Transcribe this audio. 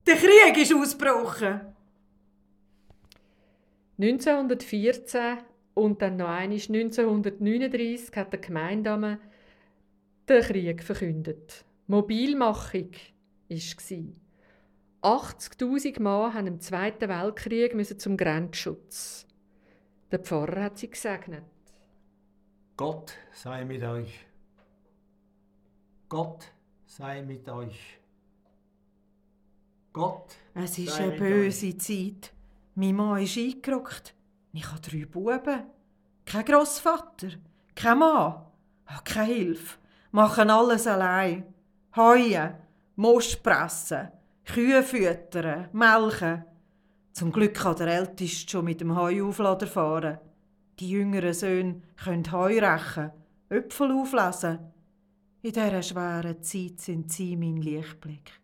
Der Krieg ist ausgebrochen. 1914 und dann noch einmal 1939 hat der Gemeindeame den Krieg verkündet. Mobilmachung war. 80'000 Mann mussten im Zweiten Weltkrieg zum Grenzschutz. Der Pfarrer hat sie gesegnet. Gott sei mit euch. Gott sei mit euch. Gott Es ist sei eine mit böse Zeit. Mein Mann ist eingerückt. Ich habe 3 Buben. Kein Grossvater, kein Mann, keine Hilfe. Machen alles allein. Heuen, Most pressen, Kühe füttern, melken. Zum Glück kann der Älteste schon mit dem Heuauflader fahren. Die jüngeren Söhne können Heu rächen, Äpfel auflesen. In dieser schweren Zeit sind sie mein Lichtblick.